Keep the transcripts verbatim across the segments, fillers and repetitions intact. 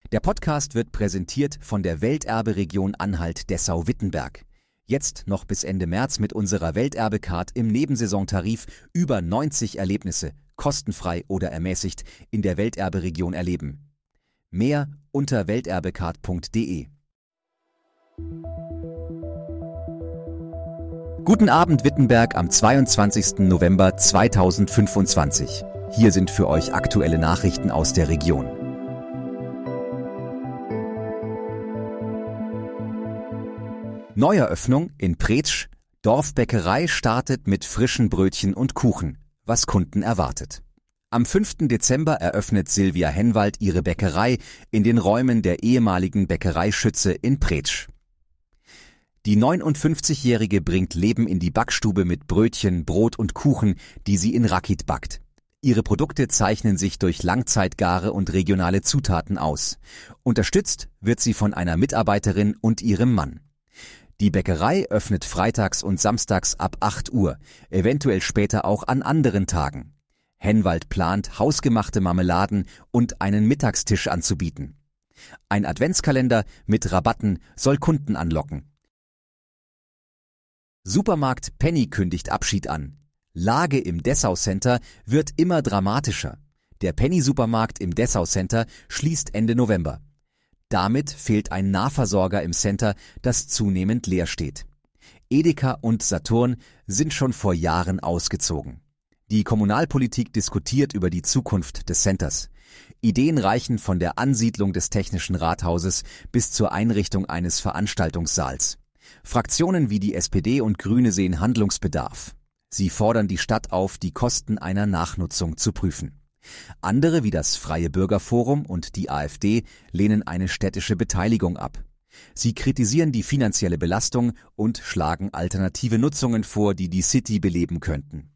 Der Podcast wird präsentiert von der Welterbe-Region Anhalt-Dessau-Wittenberg. Jetzt noch bis Ende März mit unserer Welterbe-Card im Nebensaisontarif über neunzig Erlebnisse, kostenfrei oder ermäßigt, in der Welterbe-Region erleben. Mehr unter welterbecard punkt de. Guten Abend Wittenberg am zweiundzwanzigsten November zweitausendfünfundzwanzig. Hier sind für euch aktuelle Nachrichten aus der Region. Neueröffnung in Pretzsch. Dorfbäckerei startet mit frischen Brötchen und Kuchen, was Kunden erwartet. Am fünften Dezember eröffnet Silvia Hennwald ihre Bäckerei in den Räumen der ehemaligen Bäckerei Schütze in Pretzsch. Die neunundfünfzigjährige bringt Leben in die Backstube mit Brötchen, Brot und Kuchen, die sie in Rakit backt. Ihre Produkte zeichnen sich durch Langzeitgare und regionale Zutaten aus. Unterstützt wird sie von einer Mitarbeiterin und ihrem Mann. Die Bäckerei öffnet freitags und samstags ab acht Uhr, eventuell später auch an anderen Tagen. Hennwald plant, hausgemachte Marmeladen und einen Mittagstisch anzubieten. Ein Adventskalender mit Rabatten soll Kunden anlocken. Supermarkt Penny kündigt Abschied an. Lage im Dessau Center wird immer dramatischer. Der Penny-Supermarkt im Dessau Center schließt Ende November. Damit fehlt ein Nahversorger im Center, das zunehmend leer steht. Edeka und Saturn sind schon vor Jahren ausgezogen. Die Kommunalpolitik diskutiert über die Zukunft des Centers. Ideen reichen von der Ansiedlung des Technischen Rathauses bis zur Einrichtung eines Veranstaltungssaals. Fraktionen wie die S P D und Grüne sehen Handlungsbedarf. Sie fordern die Stadt auf, die Kosten einer Nachnutzung zu prüfen. Andere wie das Freie Bürgerforum und die AfD lehnen eine städtische Beteiligung ab. Sie kritisieren die finanzielle Belastung und schlagen alternative Nutzungen vor, die die City beleben könnten.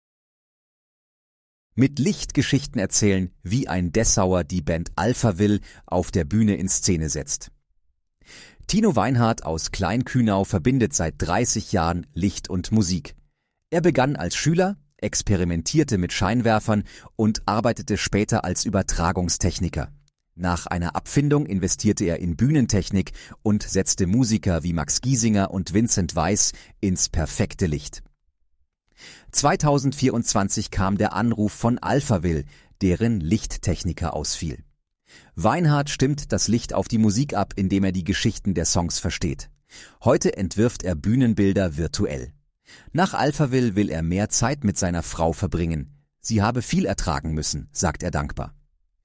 Mit Lichtgeschichten erzählen, wie ein Dessauer die Band Alphaville auf der Bühne in Szene setzt. Tino Weinhardt aus Kleinkühnau verbindet seit dreißig Jahren Licht und Musik. Er begann als Schüler, experimentierte mit Scheinwerfern und arbeitete später als Übertragungstechniker. Nach einer Abfindung investierte er in Bühnentechnik und setzte Musiker wie Max Giesinger und Vincent Weiss ins perfekte Licht. zweitausendvierundzwanzig kam der Anruf von Alphaville, deren Lichttechniker ausfiel. Weinhardt stimmt das Licht auf die Musik ab, indem er die Geschichten der Songs versteht. Heute entwirft er Bühnenbilder virtuell. Nach Alphaville will er mehr Zeit mit seiner Frau verbringen. Sie habe viel ertragen müssen, sagt er dankbar.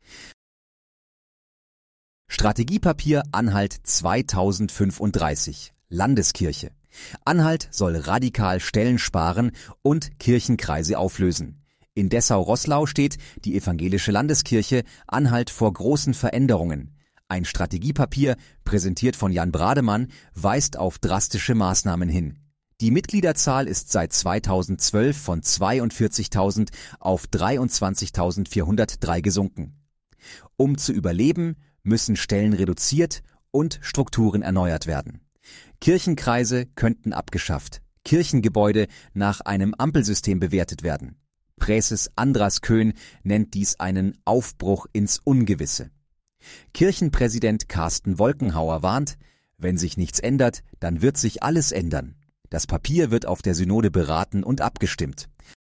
Strategiepapier Anhalt zweitausendfünfunddreißig. Landeskirche. Anhalt soll radikal Stellen sparen und Kirchenkreise auflösen. In Dessau-Roßlau steht die evangelische Landeskirche Anhalt vor großen Veränderungen. Ein Strategiepapier, präsentiert von Jan Brademann, weist auf drastische Maßnahmen hin. Die Mitgliederzahl ist seit zweitausendzwölf von zweiundvierzigtausend auf dreiundzwanzigtausendvierhundertdrei gesunken. Um zu überleben, müssen Stellen reduziert und Strukturen erneuert werden. Kirchenkreise könnten abgeschafft, Kirchengebäude nach einem Ampelsystem bewertet werden. Präses Andras Köhn nennt dies einen Aufbruch ins Ungewisse. Kirchenpräsident Carsten Wolkenhauer warnt, wenn sich nichts ändert, dann wird sich alles ändern. Das Papier wird auf der Synode beraten und abgestimmt.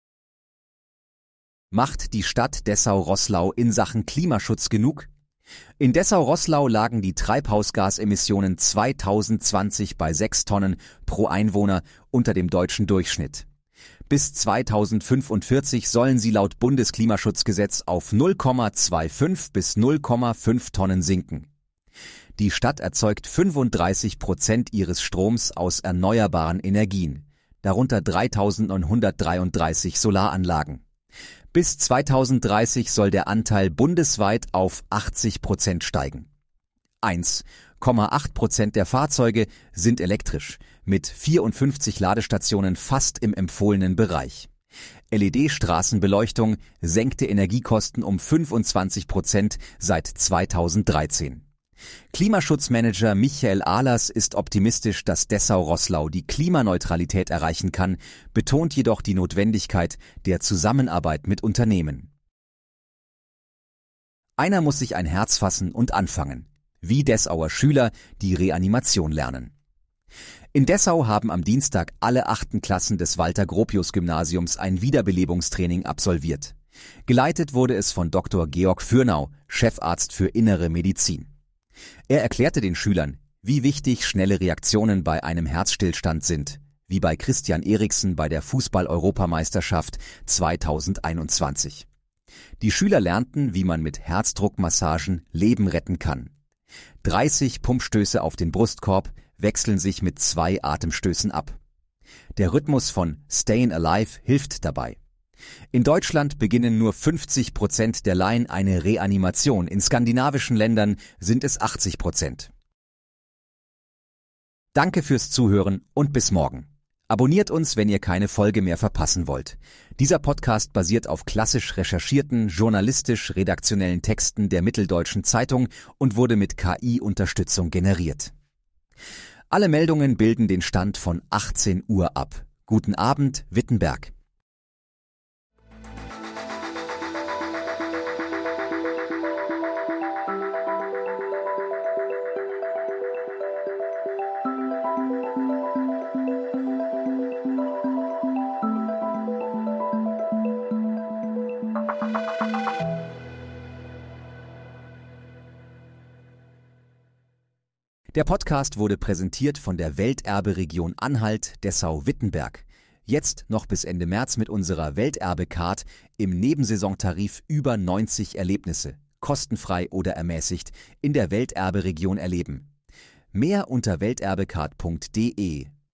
Macht die Stadt Dessau-Roßlau in Sachen Klimaschutz genug? In Dessau-Roßlau lagen die Treibhausgasemissionen zweitausendzwanzig bei sechs Tonnen pro Einwohner unter dem deutschen Durchschnitt. Bis zweitausendfünfundvierzig sollen sie laut Bundesklimaschutzgesetz auf null Komma fünfundzwanzig bis null Komma fünf Tonnen sinken. Die Stadt erzeugt fünfunddreißig Prozent ihres Stroms aus erneuerbaren Energien, darunter dreitausendneunhundertdreiunddreißig Solaranlagen. Bis zweitausenddreißig soll der Anteil bundesweit auf achtzig Prozent steigen. eins Komma acht Prozent der Fahrzeuge sind elektrisch, mit vierundfünfzig Ladestationen fast im empfohlenen Bereich. L E D-Straßenbeleuchtung senkte Energiekosten um fünfundzwanzig Prozent seit zweitausenddreizehn. Klimaschutzmanager Michael Ahlers ist optimistisch, dass Dessau-Roßlau die Klimaneutralität erreichen kann, betont jedoch die Notwendigkeit der Zusammenarbeit mit Unternehmen. Einer muss sich ein Herz fassen und anfangen. Wie Dessauer Schüler die Reanimation lernen. In Dessau haben am Dienstag alle achten Klassen des Walter-Gropius-Gymnasiums ein Wiederbelebungstraining absolviert. Geleitet wurde es von Doktor Georg Fürnau, Chefarzt für Innere Medizin. Er erklärte den Schülern, wie wichtig schnelle Reaktionen bei einem Herzstillstand sind, wie bei Christian Eriksen bei der Fußball-Europameisterschaft zweitausendeinundzwanzig. Die Schüler lernten, wie man mit Herzdruckmassagen Leben retten kann. dreißig Pumpstöße auf den Brustkorb wechseln sich mit zwei Atemstößen ab. Der Rhythmus von Stayin' Alive hilft dabei. In Deutschland beginnen nur fünfzig Prozent der Laien eine Reanimation, in skandinavischen Ländern sind es achtzig Prozent. Danke fürs Zuhören und bis morgen. Abonniert uns, wenn ihr keine Folge mehr verpassen wollt. Dieser Podcast basiert auf klassisch recherchierten, journalistisch-redaktionellen Texten der Mitteldeutschen Zeitung und wurde mit K I-Unterstützung generiert. Alle Meldungen bilden den Stand von achtzehn Uhr ab. Guten Abend, Wittenberg. Der Podcast wurde präsentiert von der Welterbe-Region Anhalt-Dessau-Wittenberg. Jetzt noch bis Ende März mit unserer Welterbe-Card im Nebensaisontarif über neunzig Erlebnisse, kostenfrei oder ermäßigt, in der Welterbe-Region erleben. Mehr unter welterbecard punkt de.